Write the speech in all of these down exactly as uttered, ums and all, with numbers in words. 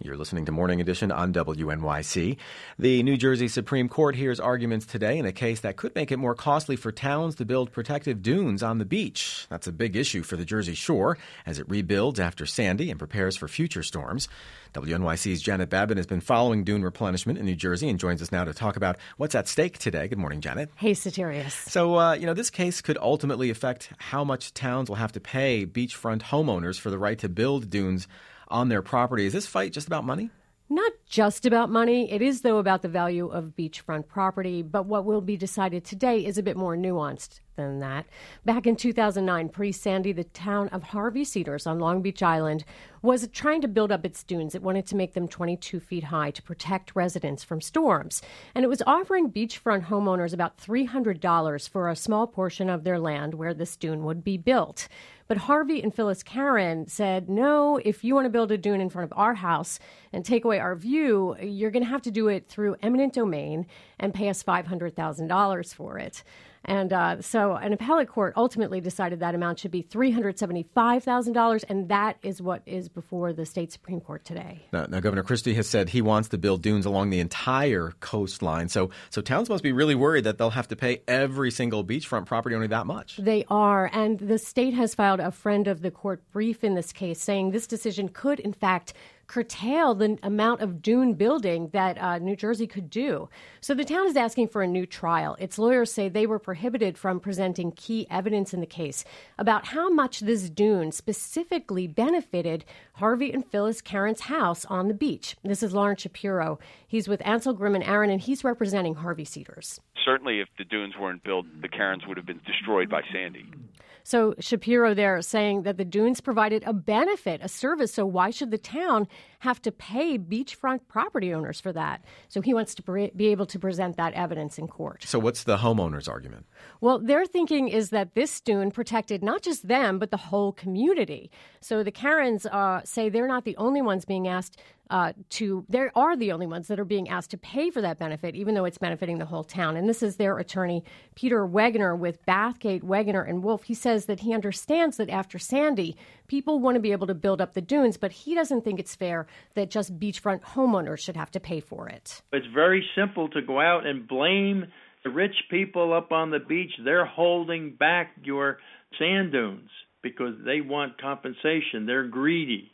You're listening to Morning Edition on W N Y C. The New Jersey Supreme Court hears arguments today in a case that could make it more costly for towns to build protective dunes on the beach. That's a big issue for the Jersey Shore as it rebuilds after Sandy and prepares for future storms. W N Y C's Janet Babin has been following dune replenishment in New Jersey and joins us now to talk about what's at stake today. Good morning, Janet. Hey, Soterios. So, uh, you know, this case could ultimately affect how much towns will have to pay beachfront homeowners for the right to build dunes on their property. Is this fight just about money? Not just about money. It is, though, about the value of beachfront property. But what will be decided today is a bit more nuanced than that. Back in two thousand nine, pre-Sandy, the town of Harvey Cedars on Long Beach Island was trying to build up its dunes. It wanted to make them twenty-two feet high to protect residents from storms. And it was offering beachfront homeowners about three hundred dollars for a small portion of their land where this dune would be built. But Harvey and Phyllis Karen said, no, if you want to build a dune in front of our house and take away our view, you're going to have to do it through eminent domain and pay us five hundred thousand dollars for it. And uh, so an appellate court ultimately decided that amount should be three hundred seventy-five thousand dollars, and that is what is before the state Supreme Court today. Now, now, Governor Christie has said he wants to build dunes along the entire coastline. So, so towns must be really worried that they'll have to pay every single beachfront property only that much. They are, and the state has filed a friend of the court brief in this case saying this decision could, in fact, curtail the amount of dune building that uh, New Jersey could do. So the town is asking for a new trial. Its lawyers say they were prohibited from presenting key evidence in the case about how much this dune specifically benefited Harvey and Phyllis Karen's house on the beach. This is Lawrence Shapiro. He's with Ansel, Grimm and Aaron, and he's representing Harvey Cedars. Certainly, if the dunes weren't built, the Karens would have been destroyed by Sandy. So Shapiro there saying that the dunes provided a benefit, a service, so why should the town have to pay beachfront property owners for that? So he wants to be able to present that evidence in court. So what's the homeowner's argument? Well, their thinking is that this dune protected not just them, but the whole community. So the Karens uh, say they're not the only ones being asked Uh, to, there are the only ones that are being asked to pay for that benefit, even though it's benefiting the whole town. And this is their attorney, Peter Wegener, with Bathgate, Wegener and Wolf. He says that he understands that after Sandy, people want to be able to build up the dunes, but he doesn't think it's fair that just beachfront homeowners should have to pay for it. It's very simple to go out and blame the rich people up on the beach. They're holding back your sand dunes because they want compensation. They're greedy.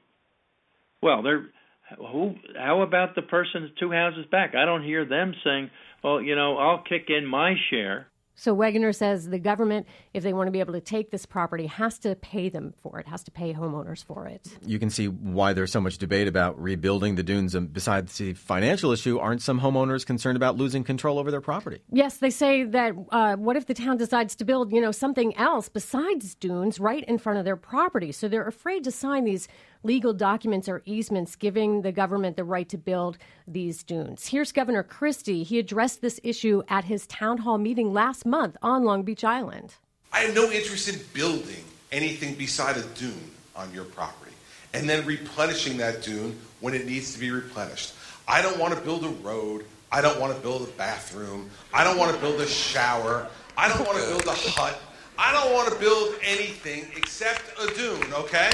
Well, they're Who? How about the person two houses back? I don't hear them saying, well, you know, I'll kick in my share. So Wegener says the government, if they want to be able to take this property, has to pay them for it, has to pay homeowners for it. You can see why there's so much debate about rebuilding the dunes. And besides the financial issue, aren't some homeowners concerned about losing control over their property? Yes, they say that uh, what if the town decides to build, you know, something else besides dunes right in front of their property? So they're afraid to sign these legal documents or easements giving the government the right to build these dunes. Here's Governor Christie. He addressed this issue at his town hall meeting last month on Long Beach Island. I have no interest in building anything beside a dune on your property and then replenishing that dune when it needs to be replenished. I don't want to build a road. I don't want to build a bathroom. I don't want to build a shower. I don't want to build a hut. I don't want to build anything except a dune, okay?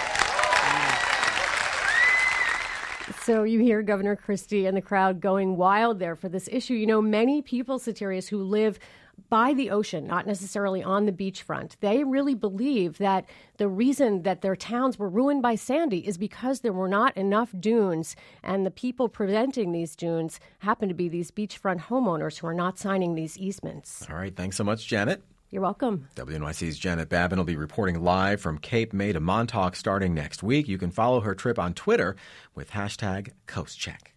So you hear Governor Christie and the crowd going wild there for this issue. You know, many people, Soterios, who live by the ocean, not necessarily on the beachfront, they really believe that the reason that their towns were ruined by Sandy is because there were not enough dunes, and the people preventing these dunes happen to be these beachfront homeowners who are not signing these easements. All right. Thanks so much, Janet. You're welcome. W N Y C's Janet Babin will be reporting live from Cape May to Montauk starting next week. You can follow her trip on Twitter with hashtag CoastCheck.